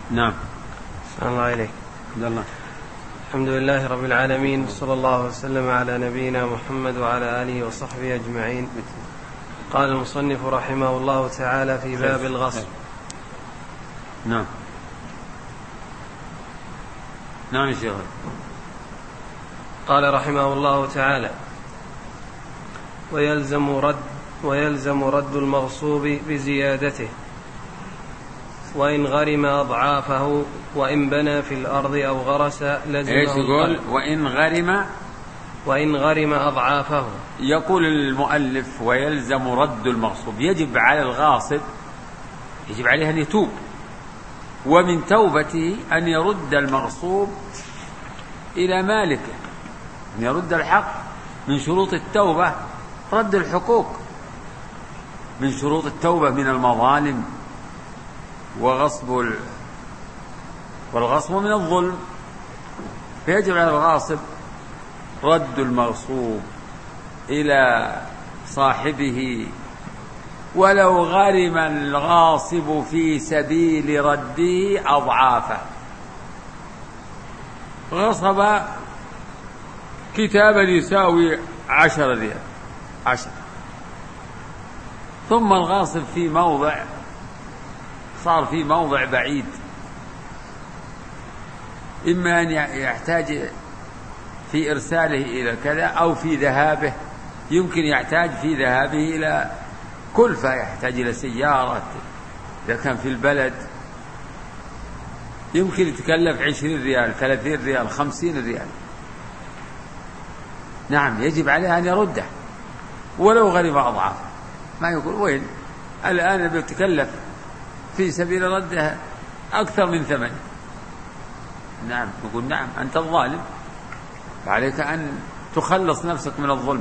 نعم. السلام الله عليك. الله. الحمد لله رب العالمين، صلى الله وسلم على نبينا محمد وعلى آله وصحبه أجمعين. قال المصنف رحمه الله تعالى في باب الغصب. نعم. نعم يا شيخ. قال رحمه الله تعالى: ويلزم رد المغصوب بزيادته، وإن غرم أضعافه، وإن بنى في الأرض أو غرس لزمه. ايش يقول؟ وإن غرم أضعافه. يقول المؤلف: ويلزم رد المغصوب. يجب على الغاصب، يجب عليه أن يتوب، ومن توبته أن يرد المغصوب إلى مالكه، أن يرد الحق. من شروط التوبة رد الحقوق، من شروط التوبة من المظالم، والغصب من الظلم. فيجب على الغاصب رد المغصوب إلى صاحبه، ولو غرم الغاصب في سبيل رده أضعافه. غصب كتابا يساوي 10 ريال، ثم الغاصب في موضع صار في موضع بعيد، إما أن يحتاج في إرساله إلى كذا، أو في ذهابه. يمكن يحتاج في ذهابه إلى كلفة، يحتاج إلى سيارة. إذا كان في البلد يمكن يتكلف 20 ريال، 30 ريال، 50 ريال. نعم، يجب عليه أن يرده ولو غرم أضعاف. ما يقول وين الآن بيتكلف في سبيل رده أكثر من ثمنه. نعم، يقول نعم، أنت الظالم، فعليك أن تخلص نفسك من الظلم.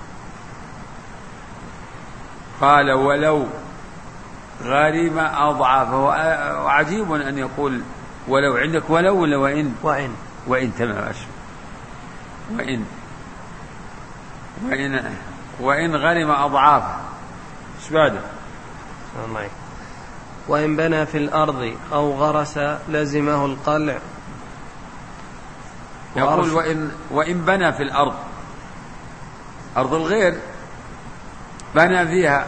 قال: ولو غرم أضعافه. وعجيب أن يقول ولو. عندك ولو ولا وإن تمام. وإن غرم أضعافه. ايش بعده؟ وإن بنى في الأرض أو غرس لزمه القلع. يقول وإن بنى في الأرض، أرض الغير، بنى فيها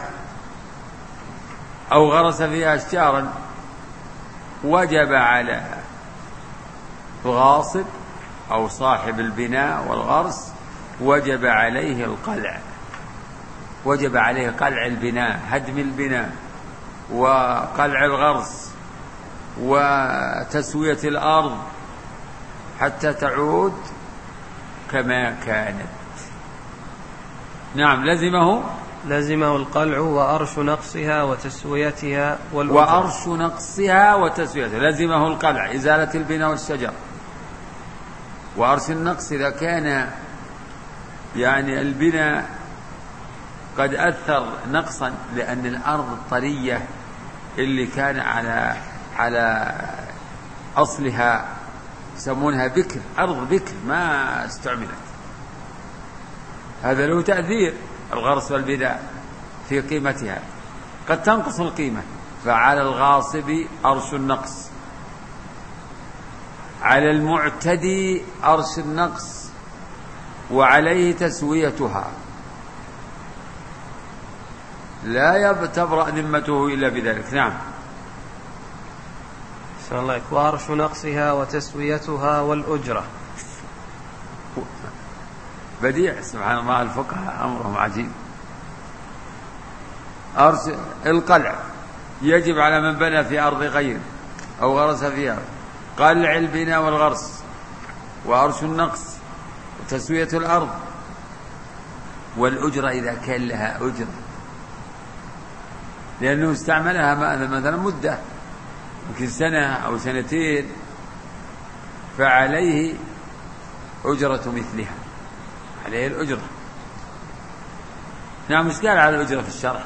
أو غرس فيها أشجارا، وجب على الغاصب أو صاحب البناء والغرس، وجب عليه القلع. وجب عليه قلع البناء، هدم البناء، وقلع الغرس، وتسوية الأرض حتى تعود كما كانت. نعم، لزمه القلع وأرش نقصها وتسويتها لزمه القلع، إزالة البناء والشجر. وأرش النقص إذا كان يعني البناء قد أثر نقصا، لأن الأرض الطرية اللي كان على أصلها يسمونها بكر، أرض بكر ما استعملت، هذا له تأثير. الغرس والبناء في قيمتها قد تنقص القيمة، فعلى الغاصب أرش النقص، على المعتدي أرش النقص، وعليه تسويتها، لا تبرأ ذمته إلا بذلك. نعم. وأرش نقصها وتسويتها والأجرة. بديع، سبحان الله، الفقهاء أمرهم عجيب. أرش القلع يجب على من بنى في أرض غير أو غرس فيها، قلع البناء والغرس، وأرش النقص، وتسوية الأرض، والأجرة إذا كان لها أجرة، لأنه استعملها مثلا مدة يمكن سنة أو سنتين، فعليه أجرة مثلها، عليه الأجرة. نعم. مش قال على الأجرة في الشرع؟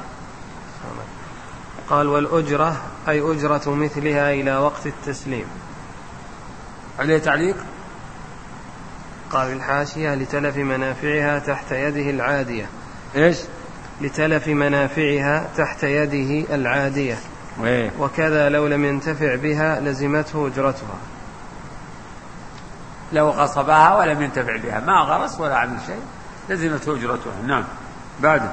قال: والأجرة أي أجرة مثلها إلى وقت التسليم. عليه تعليق؟ قال الحاشية: لتلف منافعها تحت يده العادية. إيش؟ لتلف منافعها تحت يده العادية. وكذا لو لم ينتفع بها لزمته أجرتها. لو غصبها ولم ينتفع بها ما غرس ولا عمل شيء لزمته أجرتها. نعم. بعد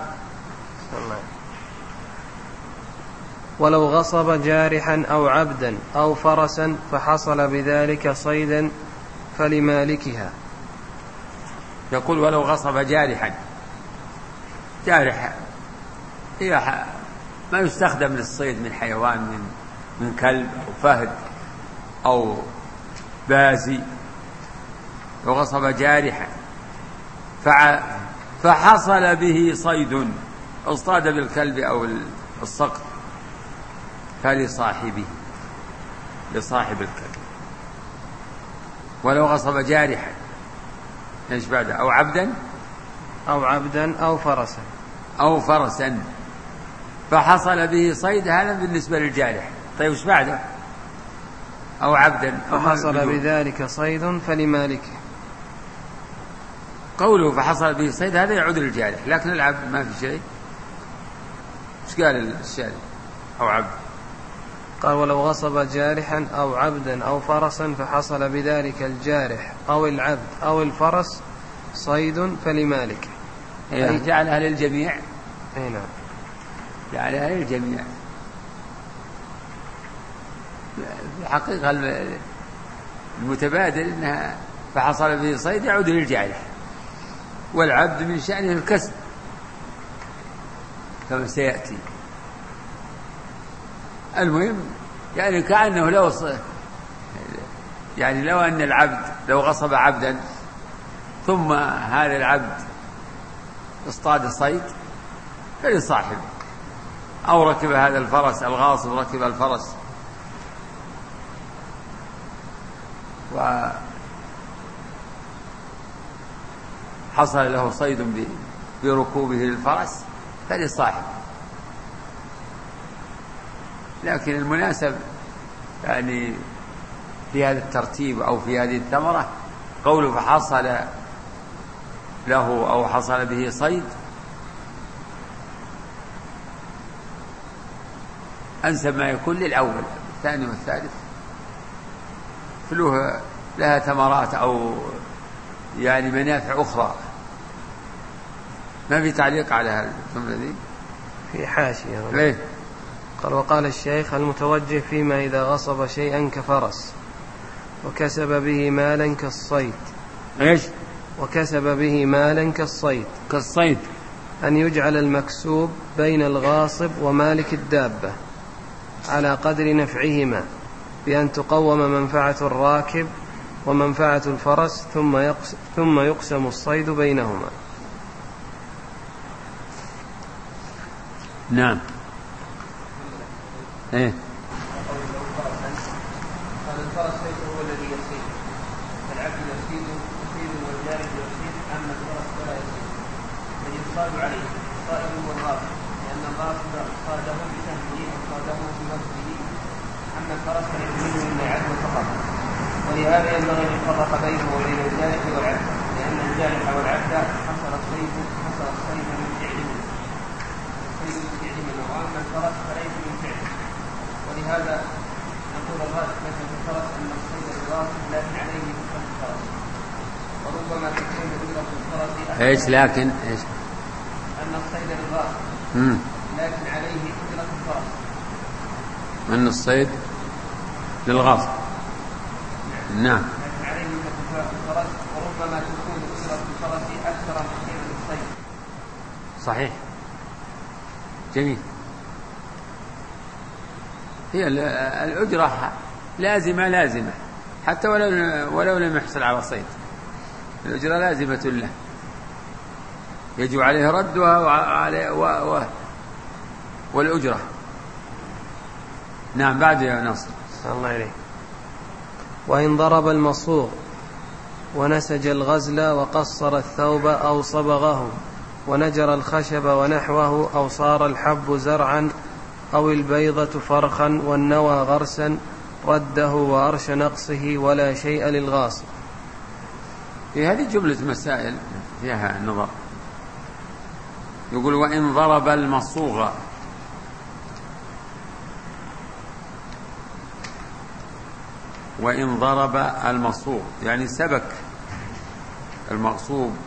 ولو غصب جارحا أو عبدا أو فرسا فحصل بذلك صيدا فلمالكها. يقول ولو غصب جارحا. جارح هي ما يستخدم للصيد من حيوان من كلب أو فهد أو بازي. لو غصب جارحا فحصل به صيد اصطاد بالكلب أو الصقر فلصاحبه لصاحب الكلب. ولو غصب جارحا ايش بعده؟ أو عبدا أو فرسا فحصل به صيد. هذا بالنسبة للجارح. طيب ايش بعده؟ أو عبدا فحصل بذلك صيد فلمالكه. قوله فحصل به صيد هذا يعود للجارح، لكن العبد ما في شيء. ايش قال الشارع؟ أو عبد. قال ولو غصب جارحا أو عبدا أو فرسا فحصل بذلك الجارح أو العبد أو الفرس صيد فلمالكه. أي جعلها للجميع. نعم. جعلها للجميع. الحقيقة المتبادل إنها فحصل به صيد يعود للجارح، والعبد من شأنه الكسب كما سيأتي. المهم يعني كأنه لو أن العبد لو غصب عبدا ثم هذا العبد اصطاد صيد فلصاحبه، أو ركب هذا الفرس الغاصب ركب الفرس وحصل له صيد بركوبه للفرس فلصاحبه. لكن المناسب يعني في هذا الترتيب أو في هذه الثمرة قوله فحصل له أو حصل به صيد أنسب ما يكون للأول. الثاني والثالث لها ثمرات أو يعني منافع أخرى. ما في تعليق على هذا الجملة دي في حاشية. ليه؟ قال وقال الشيخ المتوجه فيما إذا غصب شيئا كفرس وكسب به مالا كالصيد. ايش؟ وكسب به مالا كالصيد أن يجعل المكسوب بين الغاصب ومالك الدابة على قدر نفعهما بأن تقوم منفعة الراكب ومنفعة الفرس ثم يقسم الصيد بينهما. نعم. ايه قال الفرس ليس هو الذي يصيد، فالعبد يصيد والجارح يصيد، أما الفرس فلا يصيد، بل يصاد عليه الصائد والغاصب، لأن الغاصب صاده بسهمه وصاده بوجهه، أما الفرس فيحمله إلا عدو فقط. ولهذا ينبغي أن يفرق بينه وبين الجارح والعبد، لأن الجارح والعبد حصل الصيد من فعله، وأما الفرس فليس من فعله. ولهذا نقول الراجح مثل الفرس أن الصيد الغاصب لكن عليه أجرة الفرس، وربما تكون أجرة الفرس ايش لكن ايش؟ أن الصيد الغاصب لكن عليه أجرة الفرس. أن الصيد للغاصب. نعم. لكن عليه أجرة الفرس، وربما تكون أجرة الفرس أكثر من أجرة الصيد. صحيح. جميل. هي الأجرة لازمة حتى ولو لم يحصل على صيد. الأجرة لازمة له يجب عليه ردها والأجرة. نعم. بعد يا ناصر. الله عليك. وإن ضرب المصوغ ونسج الغزل وقصر الثوب أو صبغه ونجر الخشب ونحوه أو صار الحب زرعا أو البيضة فرخا والنوى غرسا رده وأرش نقصه ولا شيء للغاصب. في هذه جملة مسائل فيها نظر. يقول وإن ضرب المصوغ وإن ضرب المصوب يعني سبك المغصوب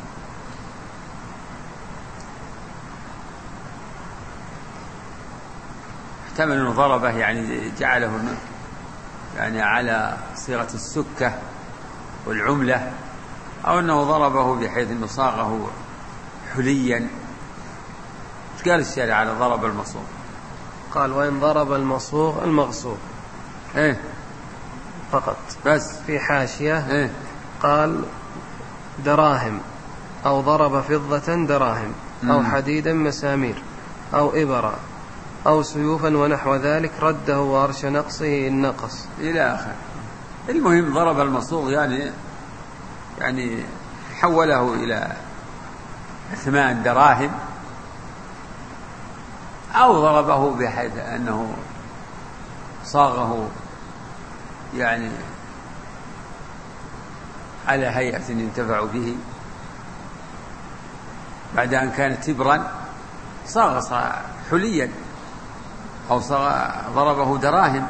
احتمل أنه ضربه يعني جعله يعني على صيغة السكة والعملة، أو أنه ضربه بحيث أنه صاغه حليا. ايش قال الشارع على ضرب المصوب؟ قال وإن ضرب المصوغ المغصوب إيه فقط. بس في حاشية إيه؟ قال دراهم أو ضرب فضة دراهم أو حديدا مسامير أو إبرة أو سيوفا ونحو ذلك رده وأرش نقصه إن نقص إلى آخر. المهم ضرب المصوغ يعني حوله إلى 8 دراهم، أو ضربه بحيث أنه صاغه يعني على هيئة ينتفع به بعد أن كان تبرا، صاغ حليا، أو ضربه دراهم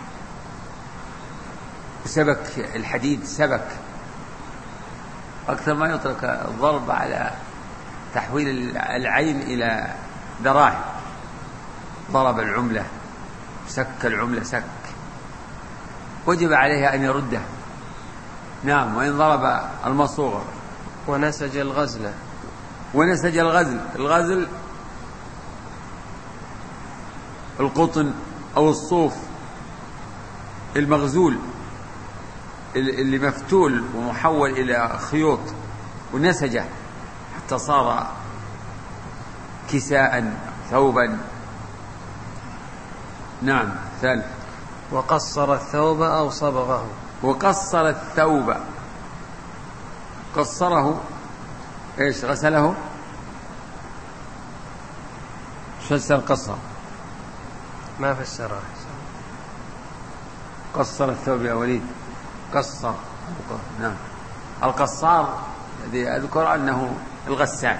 وسبك الحديد سبك، أكثر ما يترك الضرب على تحويل العين إلى دراهم. ضرب العملة سك العملة سك، وجب عليه أن يرده. نعم. وإن ضرب المصوغ ونسج الغزل. ونسج الغزل القطن أو الصوف المغزول اللي مفتول ومحول إلى خيوط ونسجه حتى صار كساء ثوبا. نعم. ثالث وقصر الثوب أو صبغه. وقصر الثوب، قصره ايش؟ غسله. فسر قصر ما فسره. قصر الثوب يا وليد. قصر. نعم. القصار الذي أذكر أنه الغسان.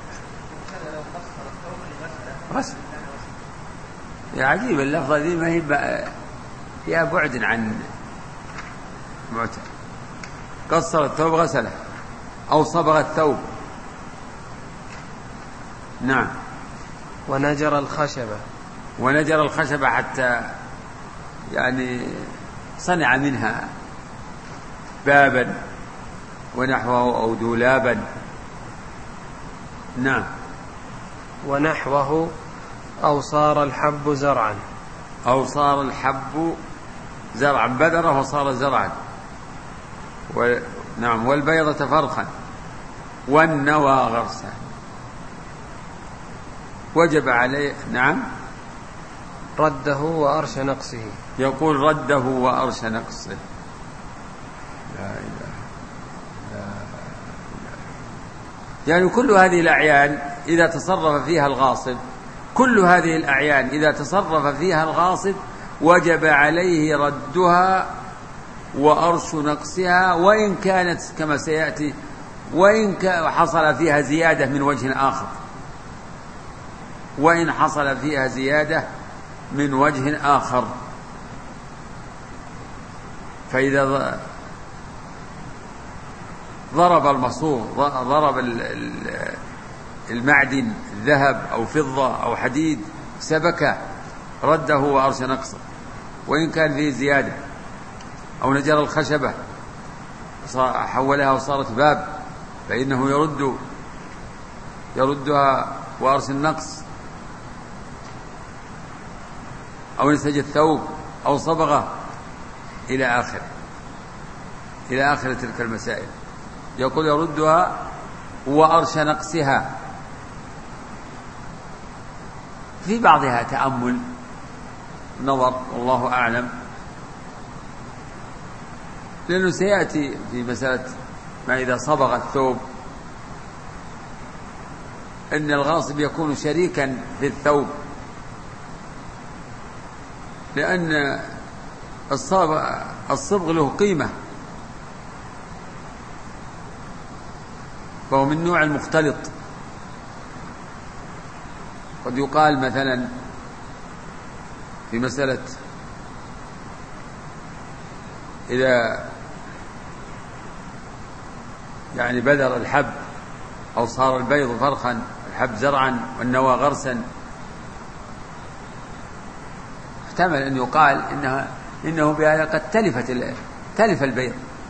غسل. يا عجيب اللفظة دي ما هي فيها بعد عن معتاد. قصر الثوب غسله أو صبغ الثوب. نعم. ونجر الخشبة. ونجر الخشبة حتى يعني صنع منها بابا ونحوه أو دولابا. نعم. ونحوه أو صار الحب زرعا. أو صار الحب زرعا، بذره وصار زرعا. نعم. والبيضة فرخا والنوى غرسا. وجب عليه. نعم. رده وأرش نقصه. يقول رده وأرش نقصه. لا إله لا إله. يعني كل هذه الأعيان إذا تصرف فيها الغاصب، كل هذه الأعيان إذا تصرف فيها الغاصب وجب عليه ردها وأرش نقصها، وإن كانت كما سيأتي وإن حصل فيها زيادة من وجه آخر، وإن حصل فيها زيادة من وجه آخر. فإذا ضرب المصوغ، ضرب المعدن ذهب أو فضة أو حديد سبكه، رده وأرش نقصه وإن كان فيه زيادة. أو نجر الخشبة حولها وصارت باب، فإنه يردها وأرش النقص. أو نسج الثوب أو صبغه إلى آخر تلك المسائل. يقول يردها وأرش نقصها. في بعضها تأمل نظر والله أعلم، لأنه سيأتي في مسألة ما إذا صبغ الثوب أن الغاصب يكون شريكا في الثوب، لأن الصبغ له قيمة، فهو من نوع المختلط. قد يقال مثلا في مسألة إذا يعني بذر الحب أو صار البيض فرخا، الحب زرعا والنوى غرسا، احتمل أن يقال إنه بهذا قد تلف البيض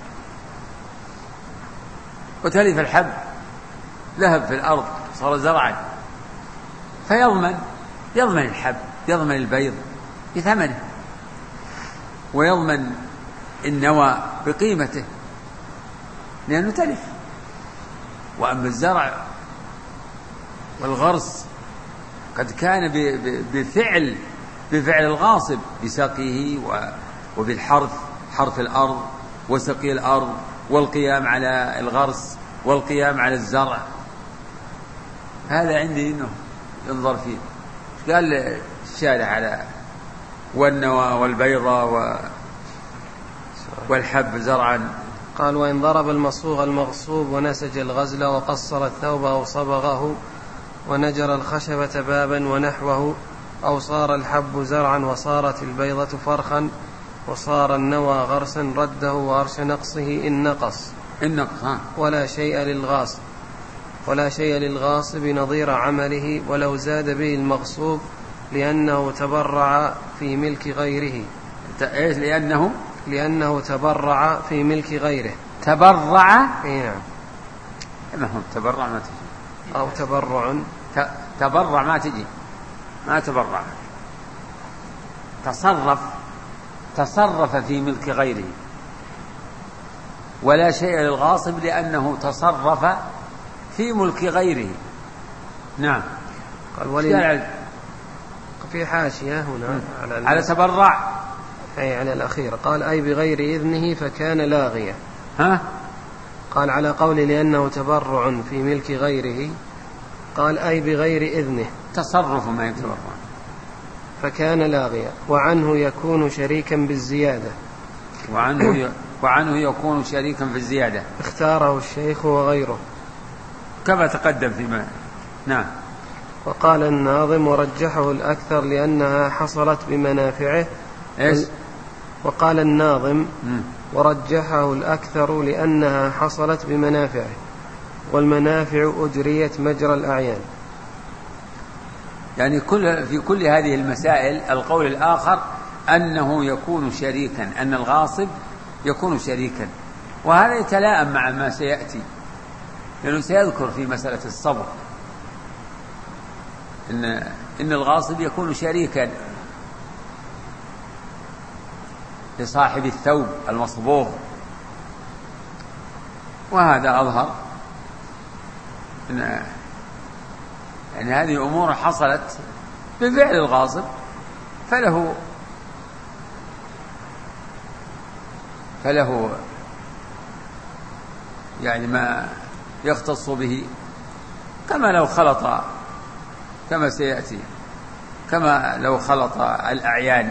وتلف الحب، ذهب في الأرض صار زرعا، فيضمن الحب، يضمن البيض بثمنه، ويضمن النوى بقيمته لأنه تلف. وأما الزرع والغرس قد كان بفعل الغاصب، بسقيه وبالحرث، حرث الأرض وسقي الأرض والقيام على الغرس والقيام على الزرع. هذا عندي إنه ينظر فيه. قال الشارع على والنوى والبيضة والحب زرعا. قال: وإن ضرب المصوغ المغصوب ونسج الغزل وقصر الثوب أو صبغه ونجر الخشبة بابا ونحوه، أو صار الحب زرعا وصارت البيضة فرخا وصار النوى غرسا، رده وأرش نقصه إن نقص ولا شيء للغاصب نظير عمله ولو زاد به المغصوب، لأنه تبرع في ملك غيره. لأنه تبرع في ملك غيره. تبرع؟ نعم. ما هو تبرع ما تجي، أو تبرع. تبرع ما تجي، ما تبرع. تصرف في ملك غيره. ولا شيء للغاصب لأنه تصرف في ملك غيره. نعم. قال في حاشية هنا على تبرع، أي على الأخير. قال: أي بغير إذنه فكان لاغيا. قال على قول لأنه تبرع في ملك غيره، قال: أي بغير إذنه، تصرف ما يتبرع، فكان لاغيا. وعنه يكون شريكا بالزيادة. وعنه يكون شريكا في الزيادة، اختاره الشيخ وغيره كما تقدم فيما. نعم. وقال الناظم: ورجحه الأكثر لأنها حصلت بمنافعه. وقال الناظم: ورجحه الأكثر لأنها حصلت بمنافعه، والمنافع أجريت مجرى الأعيان. يعني في كل هذه المسائل القول الآخر أنه يكون شريكا، أن الغاصب يكون شريكا، وهذا يتلائم مع ما سيأتي، لأنه سيذكر في مسألة الصبر إن الغاصب يكون شريكا لصاحب الثوب المصبوغ. وهذا أظهر أن يعني هذه أمور حصلت بفعل الغاصب، فله يعني ما يختص به، كما سيأتي، كما لو خلط الأعيان،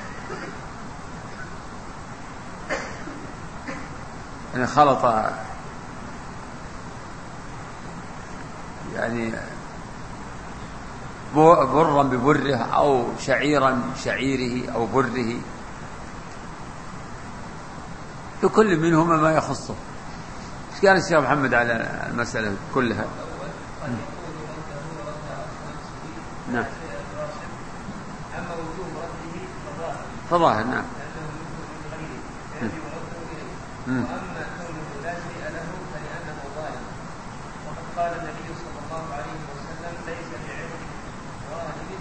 يعني خلط يعني برا ببره أو شعيرا شعيره أو بره، لكل منهما ما يخصه. ايش قال الشيخ محمد على المسألة كلها؟ نعم. أما وجوب رده فظاهر. نعم. وأما كونه لا شيء له فلأنه ظالم، وقد قال النبي صلى الله عليه وسلم: ليس لعرض ظالم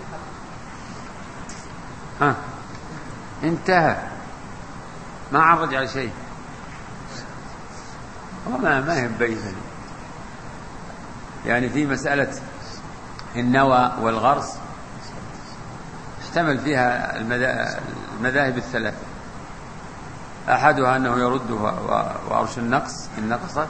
حق. انتهى، ما عرج على شيء، ما ينبغي يعني في مسألة النوى والغرس احتمل فيها المذاهب الثلاثة. أحدها أنه يردها وأرش النقص إن نقصت.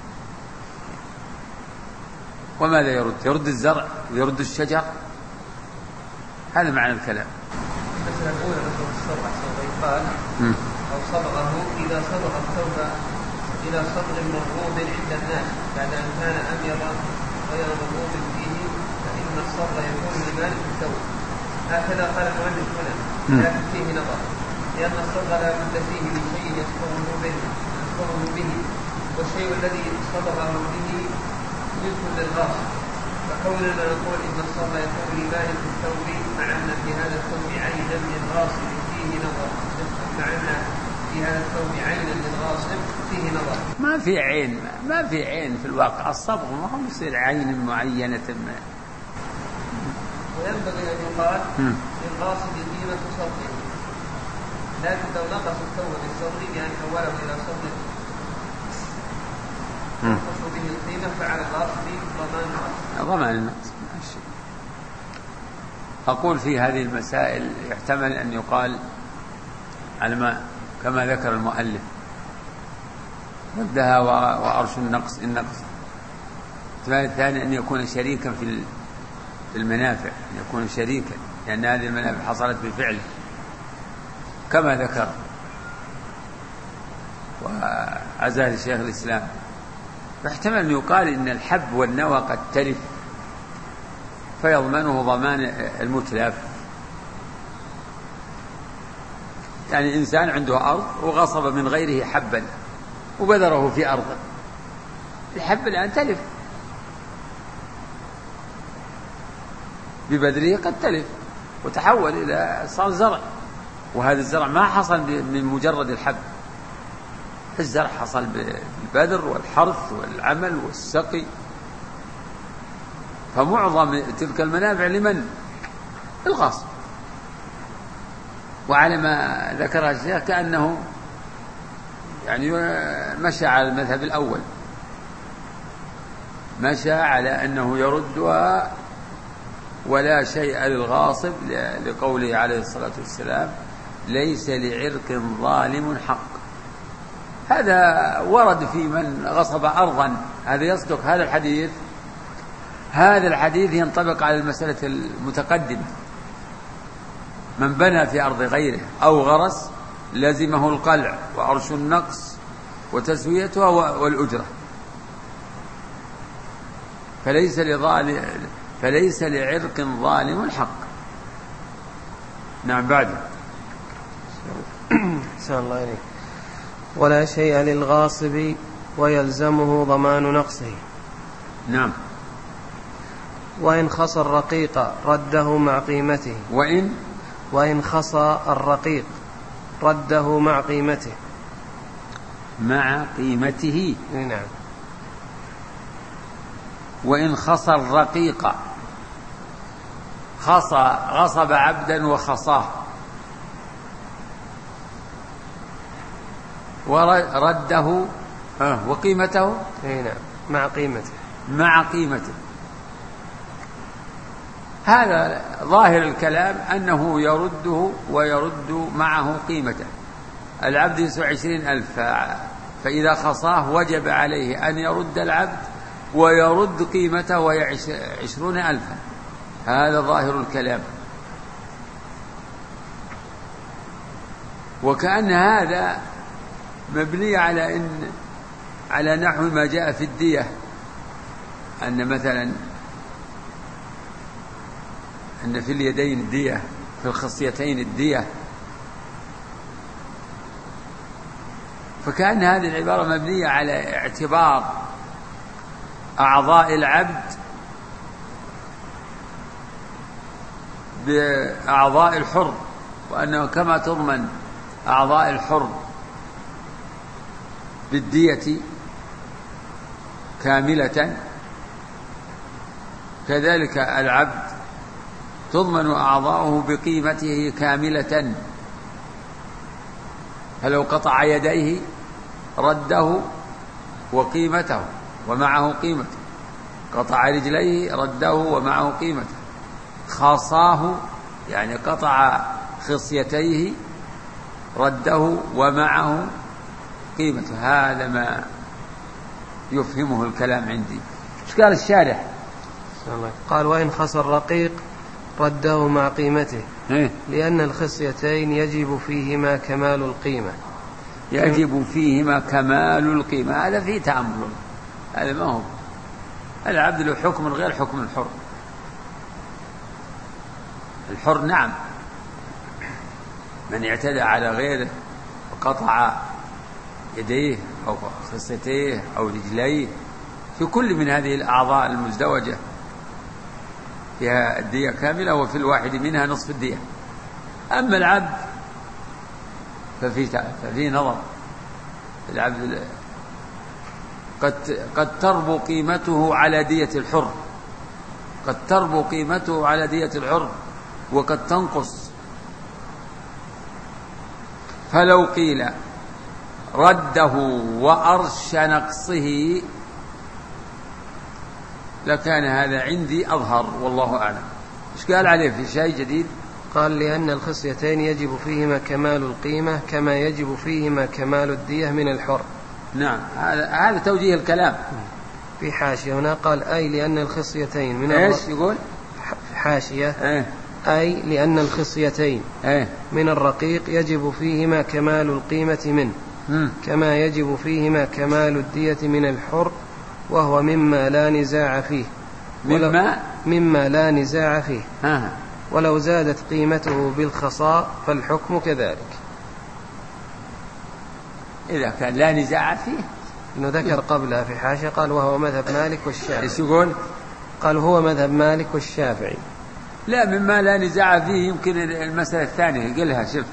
وماذا يرد الزرع ويرد الشجر. هذا معنى الكلام. المسألة الأولى مثل الصبغ قال أو صبغه إذا صبغ الثوب إلى صبغ مرغوب عند الناس بعد أن كان أبيض غير مرغوب فيه، فإن الصبغ يكون لمالك الثوب. هكذا قال المؤلف هنا، لكن فيه نظر، لأن الصدق لا بد فيه من شيء يصدره به والشيء الذي صدره به ملك للغاصب. فكوننا نقول إن الصدق يكون لبائع الثوب مع أن في هذا الثوب عينا للغاصب فيه نظر، مع أن في هذا الثوب عينا للغاصب فيه نظر. ما في عين في الواقع. الصبغ ما هو يصير عين معينة ما. وينبغي أن يقال للغاصب قيمة صدقه، لكن لو نقص الثوب بالصدق بأن حوله إلى صدق ينقص به القيمة فعلى الغاصب ضمان النقص. أقول في هذه المسائل يحتمل أن يقال على ما كما ذكر المؤلف ردها وأرش النقص النقص. الثاني أن يكون شريكا في المنافع، أن يكون شريكا لأن هذه المنافع حصلت بفعله كما ذكر وعزاه الشيخ الإسلام. فاحتمل أن يقال إن الحب والنوى قد تلف فيضمنه ضمان المتلف. يعني إنسان عنده أرض وغصب من غيره حبا وبذره في أرضه، الحب الآن تلف ببذره، قد تلف وتحول إلى صار زرع، وهذا الزرع ما حصل من مجرد الحب، الزرع حصل بالبذر والحرث والعمل والسقي. فمعظم تلك المنافع لمن؟ الغاصب. وعلى ما ذكرها الشيخ كأنه يعني مشى على المذهب الأول، مشى على أنه يردها ولا شيء للغاصب لقوله عليه الصلاة والسلام ليس لعرق ظالم حق. هذا ورد في من غصب أرضا، هذا يصدق هذا الحديث ينطبق على المسألة المتقدمة. من بنى في أرض غيره أو غرس لزمه القلع وعرش النقص وتسويتها والأجرة. فليس لعرق ظالم حق. نعم. بعد أحسن الله إليك. ولا شيء للغاصب ويلزمه ضمان نقصه. نعم. وإن خصى الرقيق رده مع قيمته. وإن خصى الرقيق رده مع قيمته. نعم. وإن خصى الرقيق، غصب عبدا وخصاه ورده وقيمته. نعم. مع قيمته. هذا ظاهر الكلام أنه يرده ويرد معه قيمته. العبد يسوى 20,000، فإذا خصاه وجب عليه أن يرد العبد ويرد قيمته وهي 20,000. هذا ظاهر الكلام. وكأن هذا مبني على نحو ما جاء في الدية، أن مثلا أن في اليدين الدية، في الخصيتين الدية. فكأن هذه العبارة مبنية على اعتبار أعضاء العبد بأعضاء الحر، وأنه كما تضمن أعضاء الحر بالدية كاملة كذلك العبد تضمن أعضاؤه بقيمته كاملة. فلو قطع يديه رده وقيمته ومعه قيمته، قطع رجليه رده ومعه قيمته، خاصاه يعني قطع خصيتيه رده ومعه قيمته. هذا ما يفهمه الكلام عندي. ايش قال الشارح؟ قال وإن خصى الرقيق رده مع قيمته، لأن الخصيتين يجب فيهما كمال القيمة. هذا فيه تأمل، هذا ما هو العبد له حكم غير حكم الحر. نعم من اعتدى على غيره وقطع يديه أو خصيتيه أو رجليه في كل من هذه الأعضاء المزدوجة فيها الدية كاملة، وفي الواحد منها نصف الدية. أما العبد ففي نظر. العبد قد تربو قيمته على دية الحر، قد تربو قيمته على دية الحر وقد تنقص. فلو قيل رده وأرش نقصه لكان هذا عندي أظهر، والله أعلم. إيش قال عليه في شيء جديد؟ قال لأن الخصيتين يجب فيهما كمال القيمة كما يجب فيهما كمال الدية من الحر. نعم، هذا توجيه الكلام. في حاشية هنا قال أي لأن الخصيتين من إيش يقول في حاشية؟ أي لأن الخصيتين من الرقيق يجب فيهما كمال القيمة منه كما يجب فيهما كمال الدية من الحر، وهو مما لا نزاع فيه. مما لا نزاع فيه. ولو زادت قيمته بالخصاء فالحكم كذلك. إذا كان لا نزاع فيه، إنه ذكر قبلها في حاشية قال وهو مذهب مالك والشافعي. إيش يقول؟ قال هو مذهب مالك والشافعي. لا، مما لا نزاع فيه يمكن المسألة الثانية. قلها شوف،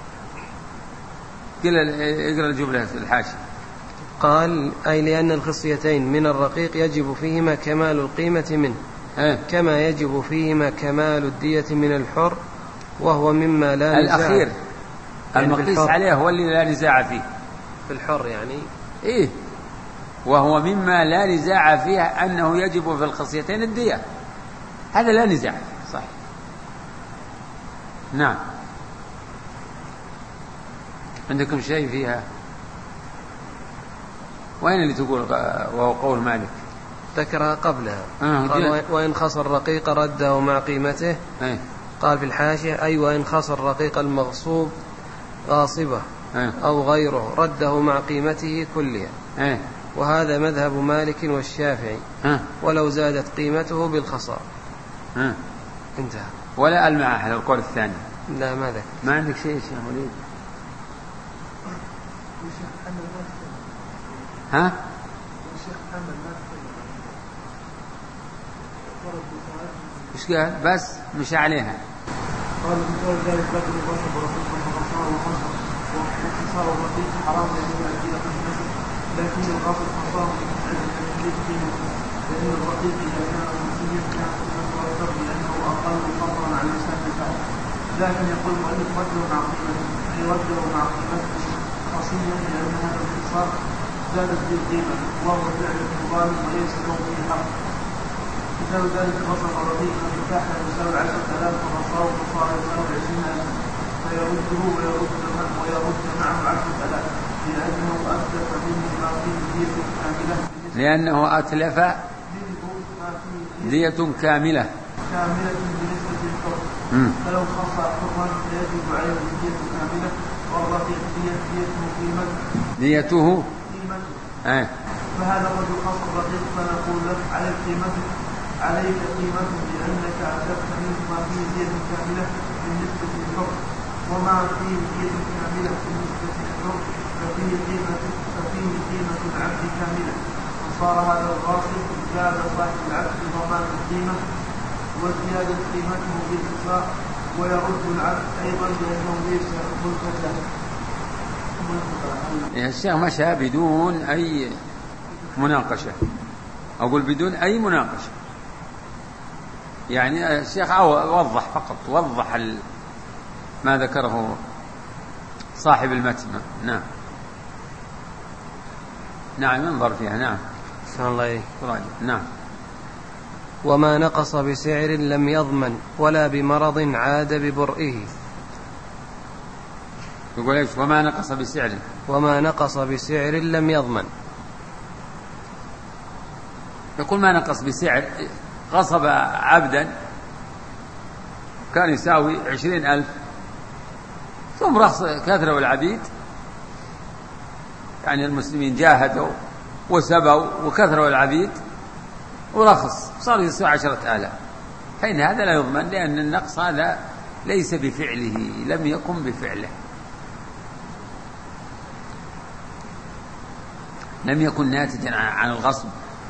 اقرأ الجملة في الحاشية. قال أي لأن الخصيتين من الرقيق يجب فيهما كمال القيمة منه كما يجب فيهما كمال الدية من الحر، وهو مما لا نزاع. الأخير المقيس عليه هو اللي لا نزاع فيه في الحر يعني. إيه، وهو مما لا نزاع فيه أنه يجب في الخصيتين الدية، هذا لا نزاع فيه. صحيح. نعم. عندكم شيء فيها؟ وين اللي تقول وهو قول مالك؟ ذكرها قبلها. قال وإن خص الرقيق رده مع قيمته. قال في الحاشية أي وإن خص الرقيق المغصوب غاصبة أو غيره رده مع قيمته كلها. وهذا مذهب مالك والشافعي. ولو زادت قيمته بالخصاء. انتهى. ولا ألمع على القول الثاني. لا، ما ذكر. ما عندك شيء شيخ وليد؟ ها؟ إيش قال؟ بس مش عليها. قال مثال ذلك بدل البشر ورقيق وخصاء وخصر وخصاء ورقيق حرام يجب أن يكون في النسب، لكن الغاصب خصاء لأن الرقيق إذا كان مسلم كان مرتب لأنه أقل خطرا على لسان الفعل. لكن يقول المؤلف رده مع قيمته، أي رده مع قيمته خاصية لأن هذا الخصاء زادت بالقيمة وهو فعل مظالم وليس له فيه حق. مثال ذلك بصر الرقيق فتح يساوي 10,000 فبصره فصار يساوي 20,000 فيرده ويرد معه 10,000 لأنه أتلف منه ما فيه دية كاملة. لأنه أتلف دية كاملة بنسبة الحر. فلو خص حرا فيجب عليه دية كاملة، والرقيق ديته قيمة. فهذا الرجل خص الرقيق فنقول له عليك قيمته لأنك أتلفت منه ما فيه دية كاملة بالنسبة للحر، وما فيه دية كاملة بالنسبة للحر ففيه قيمة العبد كاملة. وصار هذا الغاصب زاد صاحب العبد ضمان القيمة وزيادة قيمته بالإطلاق، ويرد العبد أيضا لأنه ليس ملكا له. الشيخ مشى بدون أي مناقشة، أقول بدون أي مناقشة. يعني الشيخ وضح فقط، وضح ما ذكره صاحب المتن. نعم ينظر فيها. نعم الله. نعم. وما نقص بسعر لم يضمن ولا بمرض عاد ببرئه. يقول ايش؟ وما نقص بسعر لم يضمن. يقول ما نقص بسعر، غصب عبدا كان يساوي 20,000 ثم رخص كثروا العبيد، يعني المسلمين جاهدوا وسبوا وكثروا العبيد ورخص صار يساوي 10,000، فإن هذا لا يضمن، لأن النقص هذا ليس بفعله، لم يكن بفعله، لم يكن ناتجا عن الغصب،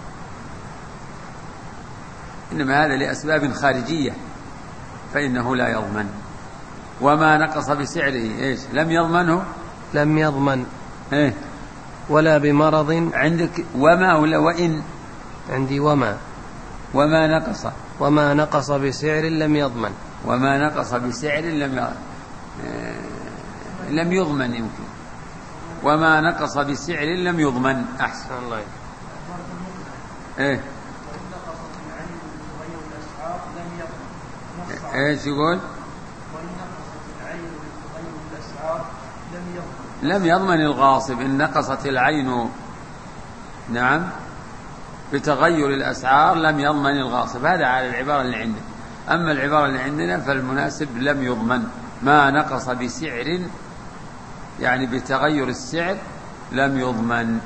إنما هذا لأسباب خارجية فإنه لا يضمن. وما نقص بسعره إيش؟ لم يضمنه، لم يضمن إيه؟ ولا بمرض. عندك وما ولا وإن؟ عندي وما نقص، وما نقص بسعر لم يضمن، وما نقص بسعر لم يضمن يمكن، وما نقص بسعر لم يضمن. أحسن الله. إيه إيش يقول؟ لم يضمن الغاصب إن نقصت العين، نعم، بتغير الأسعار لم يضمن الغاصب. هذا على العبارة اللي عندنا. أما العبارة اللي عندنا فالمناسب لم يضمن، ما نقص بسعر يعني بتغير السعر لم يضمن.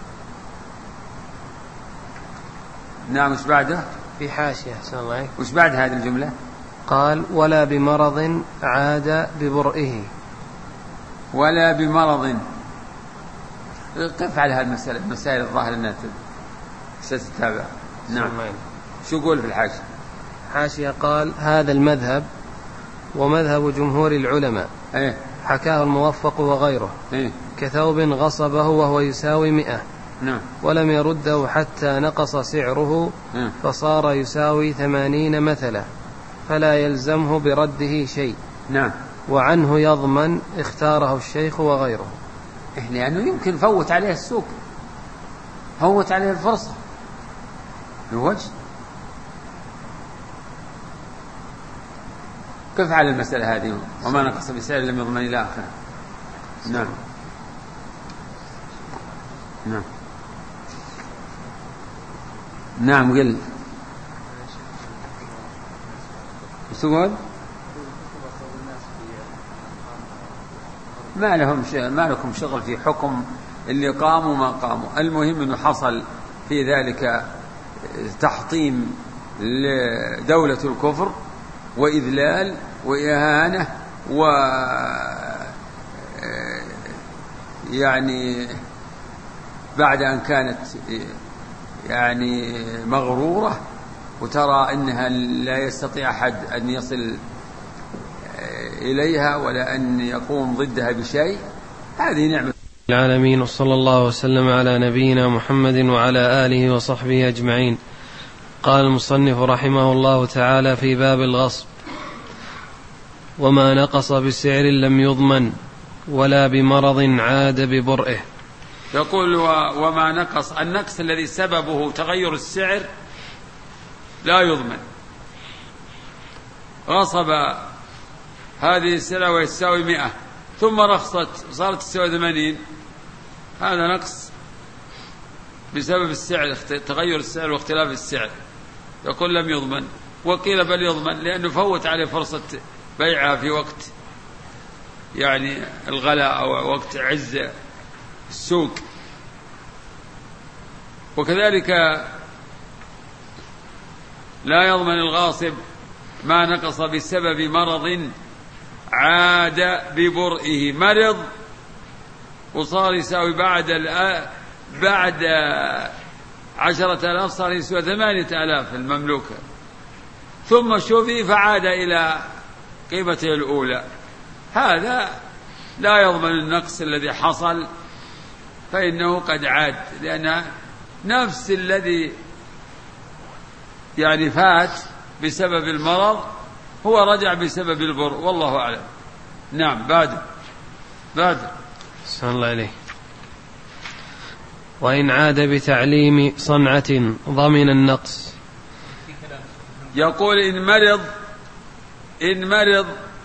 نعم. وش بعده؟ في حاشية. أحسن الله. وش بعد هذه الجملة؟ قال ولا بمرض عاد ببرئه. ولا بمرض. قف على هذه المسألة، مسائل الظاهر أنها ستتابع. نعم. شو يقول في الحاشية؟ حاشية قال هذا المذهب ومذهب جمهور العلماء، إيه؟ حكاه الموفق وغيره، إيه؟ كثوب غصبه وهو يساوي 100، نعم، ولم يرده حتى نقص سعره، فصار يساوي 80 مثلا، فلا يلزمه برده شيء. نعم. وعنه يضمن، اختاره الشيخ وغيره. لأنه يمكن فوت عليه السوق، فوت عليه الفرصة الوجه. كيف على المسألة هذه؟ وما نقص بسعر لم يضمن إلى آخره. نعم. نعم. نعم. قل سؤال. ما لكم شغل في حكم اللي قاموا ما قاموا. المهم أنه حصل في ذلك تحطيم لدولة الكفر وإذلال وإهانة، يعني بعد أن كانت يعني مغرورة وترى أنها لا يستطيع أحد أن يصل إليها ولا أن يقوم ضدها بشيء. هذه نعمة العالمين. وصلى الله وسلم على نبينا محمد وعلى آله وصحبه أجمعين. قال المصنف رحمه الله تعالى في باب الغصب: وما نقص بسعر لم يضمن ولا بمرض عاد ببرئه. يقول وما نقص، النقص الذي سببه تغير السعر لا يضمن. غصب هذه السلعة ويساوي 100 ثم رخصت صارت تساوي 80، هذا نقص بسبب السعر، تغير السعر واختلاف السعر. يقول لم يضمن. وقيل بل يضمن لأنه فوت عليه فرصة بيعها في وقت يعني الغلاء أو وقت عز السوق. وكذلك لا يضمن الغاصب ما نقص بسبب مرض عاد ببرئه. مرض وصار يساوي بعد 10,000 صار يساوي 8,000 المملوكة، ثم شفي فعاد إلى قيمته الأولى. هذا لا يضمن النقص الذي حصل، فإنه قد عاد، لأن نفس الذي يعني فات بسبب المرض هو رجع بسبب البر، والله أعلم. نعم. بعد صلى الله عليه. وإن عاد بتعليم صنعة ضمن النقص. يقول إن مرض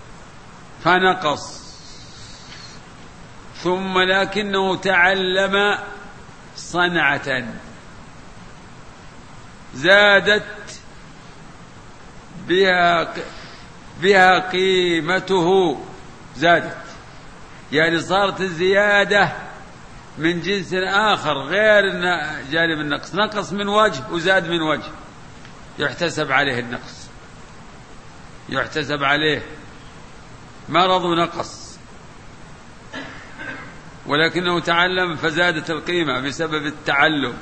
فنقص ثم لكنه تعلم صنعة زادت بها قيمته، زادت يعني صارت الزيادة من جنس آخر غير جانب النقص، نقص من وجه وزاد من وجه، يحتسب عليه النقص، يحتسب عليه مرض نقص، ولكنه تعلم فزادت القيمة بسبب التعلم،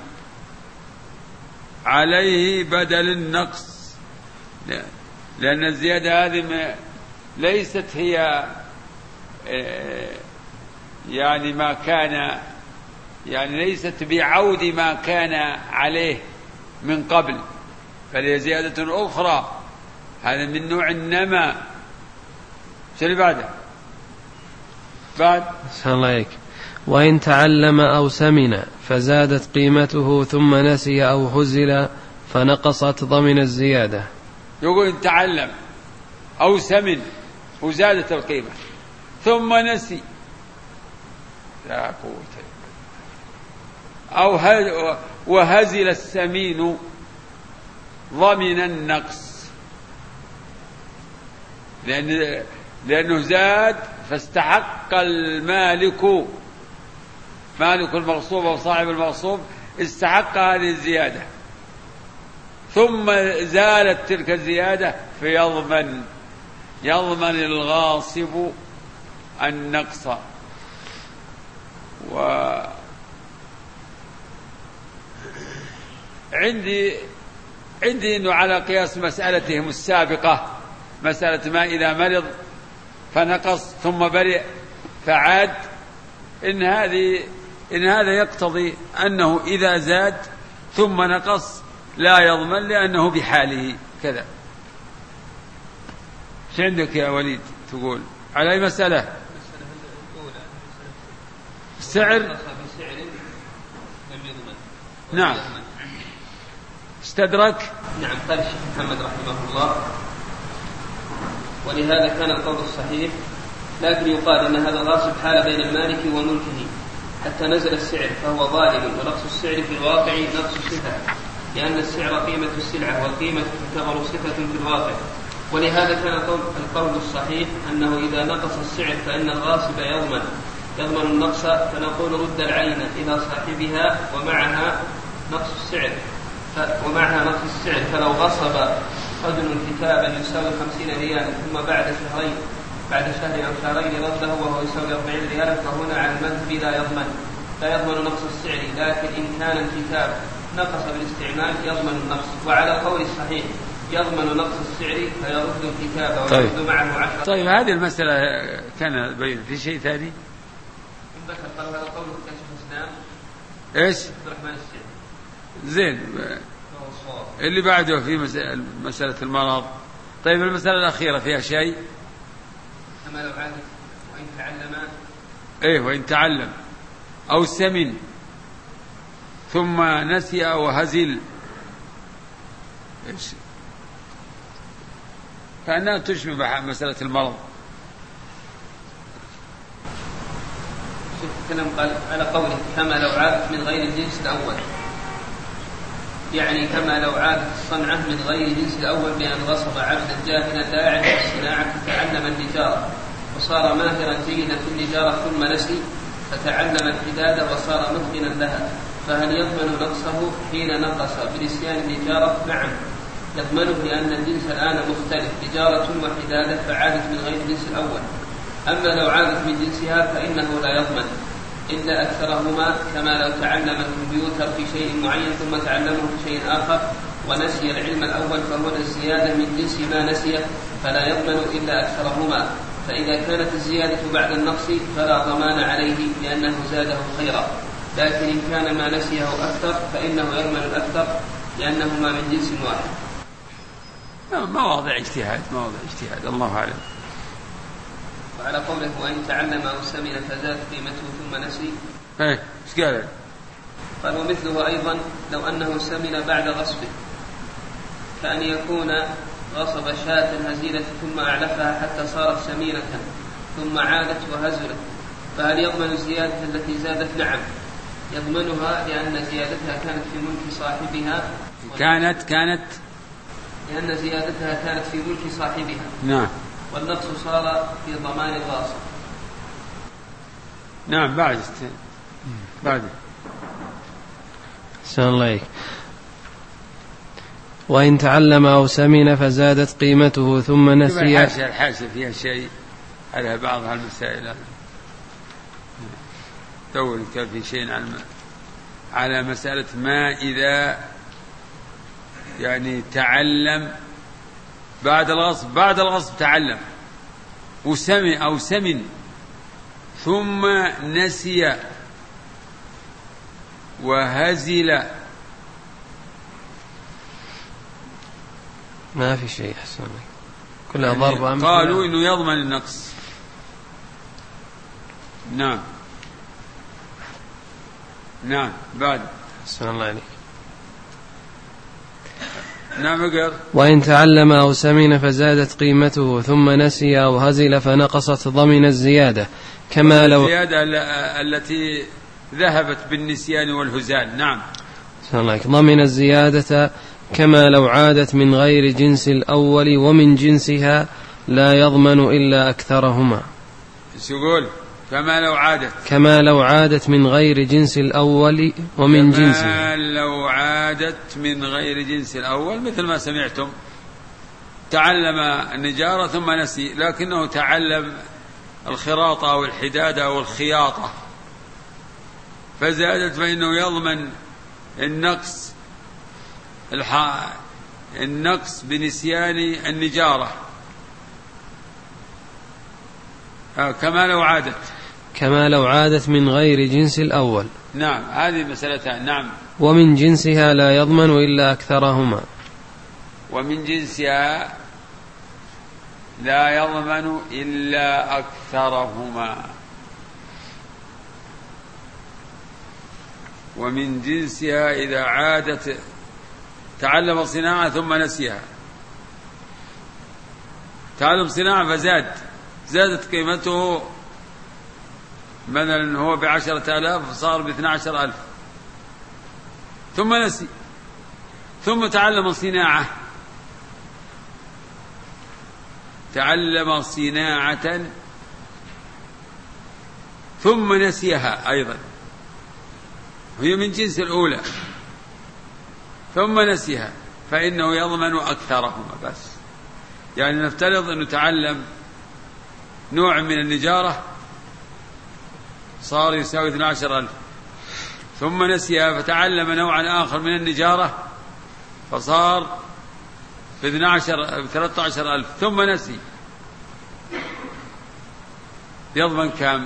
عليه بدل النقص، لأن الزيادة هذه ليست هي يعني ما كان، يعني ليست بعود ما كان عليه من قبل، فهي زيادة أخرى، هذا من نوع النماء. شو اللي بعده؟ بعد أحسن الله عليك. وإن تعلم أو سمن فزادت قيمته ثم نسي أو هزل فنقصت ضمن الزيادة. يقول إن تعلم أو سمن وزادت القيمة ثم نسي، لا قوة، أو وهزل السمين ضمن النقص، لأنه زاد فاستحق المالك، مالك المغصوب أو صاحب المغصوب استحق هذه الزيادة، ثم زالت تلك الزيادة فيضمن الغاصب النقص. عندي أنه على قياس مسألتهم السابقة، مسألة ما إذا مرض فنقص ثم برئ فعاد، إن هذا يقتضي أنه إذا زاد ثم نقص لا يضمن، لأنه بحاله كذا. ايش عندك يا وليد تقول على أي مسألة؟ السعر. نعم استدرك. نعم قال الشيخ محمد رحمه الله: ولهذا كان القول الصحيح، لكن يقال أن هذا الغاصب حال بين المالك وملكه حتى نزل السعر فهو ظالم، ونقص السعر في الواقع نقص صفة، لأن السعر قيمة السلعة والقيمة تعتبر صفة في الواقع. ولهذا كان القول الصحيح أنه إذا نقص السعر فإن الغاصب يضمن النقص، فنقول رد العين إلى صاحبها ومعها نقص السعر، فلو غصب رجل كتابا يساوي 50 ريالا ثم بعد شهر أو شهرين رده وهو يساوي 40 ريالا، فهنا على المذهب لا يضمن نقص السعر، لكن إن كان الكتاب نقص بالاستعمال يضمن النقص. وعلى قول الصحيح يضمن نقص السعر فيرد الكتاب ويرد معه 10. طيب هذه المسألة كان بين في شيء ثاني؟ ذكر قال هذا قول كشف الإسلام إيش؟ عبد الرحمن السعدي. زين، اللي بعده في مسألة المرض. طيب المسألة الأخيرة فيها شيء؟ أما لو عاد وإن تعلم، وإن تعلم أو سمن ثم نسي وهزل، إيش؟ فأنها تشبه مسألة المرض. قال على قوله كما لو عادت من غير الجنس الأول، يعني كما لو عادت الصنعة من غير الجنس الأول، بأن غصب عبدا جاهلا لا يعرف الصناعة فتعلم النجارة وصار ماهرا جيدا في النجارة ثم نسي فتعلم الحداد وصار متقنا لها، فهل يضمن نقصه حين نقص بنسيان النجارة؟ نعم يضمنه، لأن الجنس الآن مختلف، نجارة وحدادة، فعادت من غير الجنس الأول. أما لو عادت من جنسها فإنه لا يضمن إلا أكثرهما، كما لو تعلم الكمبيوتر في شيء معين ثم تعلمه في شيء آخر ونسي العلم الأول، فهو الزيادة من جنس ما نسيه فلا يضمن إلا أكثرهما. فإذا كانت الزيادة بعد النقص فلا ضمان عليه لأنه زاده خيرا، لكن إن كان ما نسيه أكثر فإنه يضمن الأكثر لأنهما من جنس واحد. مواضع اجتهاد الله أعلم. وعلى قوله وإن تعلم أو سمن فزادت قيمته ثم نسي، ايش قال؟ قال ومثله أيضا لو أنه سمن بعد غصبه، كأن يكون غصب شاة هزيلة ثم أعلفها حتى صارت سمينة ثم عادت وهزلت، فهل يضمن الزيادة التي زادت؟ نعم يضمنها، لأن زيادتها كانت في ملك صاحبها لأن زيادتها كانت في ملك صاحبها. نعم. والنقص صار في ضمان الغاصب. نعم. بعد أحسن الله عليك. وإن تعلم أو سمن فزادت قيمته ثم نسي. الحاشية فيها شيء. على بعض هالمسائل. دور كان في شيء على مسألة ما إذا يعني تعلم بعد الغصب تعلم وسمع أو سمن ثم نسي وهزل. ما في شيء أحسن كلها ضربة. قالوا إنه يضمن النقص. نعم بعد أحسن الله عليك. نعم أقر. وإن تعلم أو سمن فزادت قيمته ثم نسي أو هزل فنقصت ضمن الزيادة كما لو الزيادة التي ذهبت بالنسيان والهزال. نعم ضمن الزيادة كما لو عادت من غير جنس الأول ومن جنسها لا يضمن إلا أكثرهما. يقول كما لو عادت من غير جنس الأول ومن جنسها. كما لو عادت من غير جنس الأول مثل ما سمعتم تعلم النجارة ثم نسي لكنه تعلم الخراطة أو الحدادة أو الخياطة فزادت فإنه يضمن النقص بنسيان النجارة. كما لو عادت من غير جنس الأول. نعم هذه مسألتان. نعم ومن جنسها لا يضمن إلا أكثرهما. ومن جنسها لا يضمن إلا أكثرهما. ومن جنسها إذا عادت تعلم صناعة ثم نسيها. تعلم صناعة زادت قيمته مثلا هو ب10,000 صار ب12,000 ثم نسي ثم تعلم صناعة ثم نسيها أيضا هي من جنس الأولى ثم نسيها فإنه يضمن أكثرهما. بس يعني نفترض أنه تعلم نوع من النجارة صار يساوي 12,000 ثم نسيها فتعلم نوعا آخر من النجارة فصار ب13,000 ثم نسي. يضمن كم؟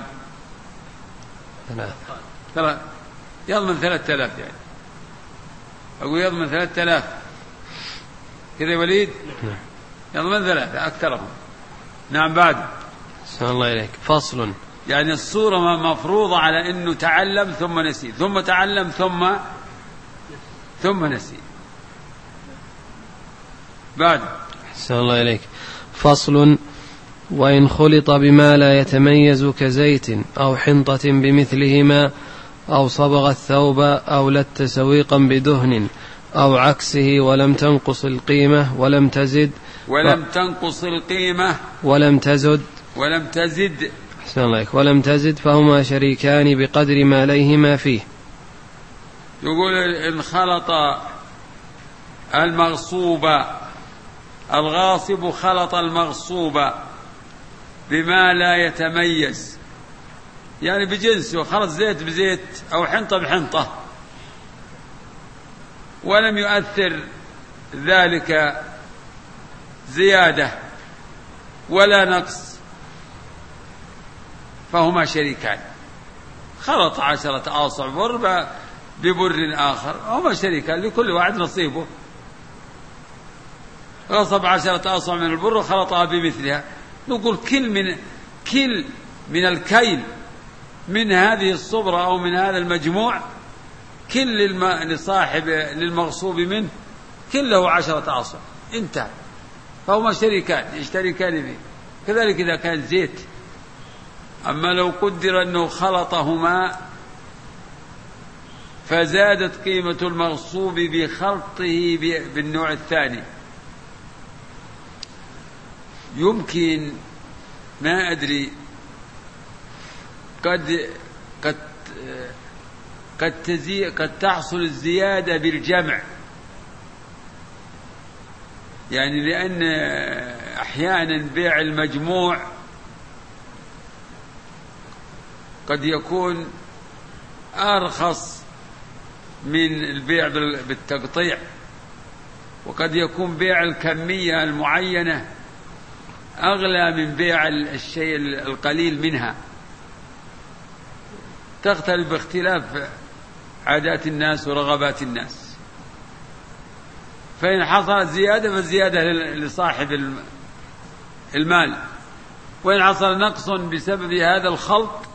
يضمن 3,000 يعني أقول يضمن 3,000 كذا يا وليد. يضمن 3 أكثرهم. نعم بعد سلام الله إليك. فصل يعني الصورة مفروضة على أنه تعلم ثم نسي ثم تعلم ثم نسي. بعد سلام الله إليك. فصل وإن خلط بما لا يتميز كزيت أو حنطة بمثلهما أو صبغ الثوب أو لت سويقا بدهن أو عكسه ولم تنقص القيمة ولم تزد ولم تزد فهما شريكان بقدر ما ليهما فيه. يقول إن خلط الغاصب خلط المغصوب بما لا يتميز يعني بجنسه خلط زيت بزيت أو حنطة بحنطة ولم يؤثر ذلك زيادة ولا نقص فهما شريكان. خلط 10 آصع بر ببر آخر هما شريكان لكل واحد نصيبه. غصب 10 آصع من البر وخلطها بمثلها. نقول كل من الكيل من هذه الصبرة أو من هذا المجموع كل لصاحب للمغصوب منه كله 10 آصع انتهى فهما شريكان يشتركان به. كذلك إذا كان زيت. أما لو قدر أنه خلطهما فزادت قيمة المغصوب بخلطه بالنوع الثاني يمكن ما أدري قد تحصل الزيادة بالجمع يعني لأن أحيانا بيع المجموع قد يكون أرخص من البيع بالتقطيع، وقد يكون بيع الكمية المعينة أغلى من بيع الشيء القليل منها، تختلف باختلاف عادات الناس ورغبات الناس. فإن حصلت زيادة فالزيادة لصاحب المال، وإن حصل نقص بسبب هذا الخلط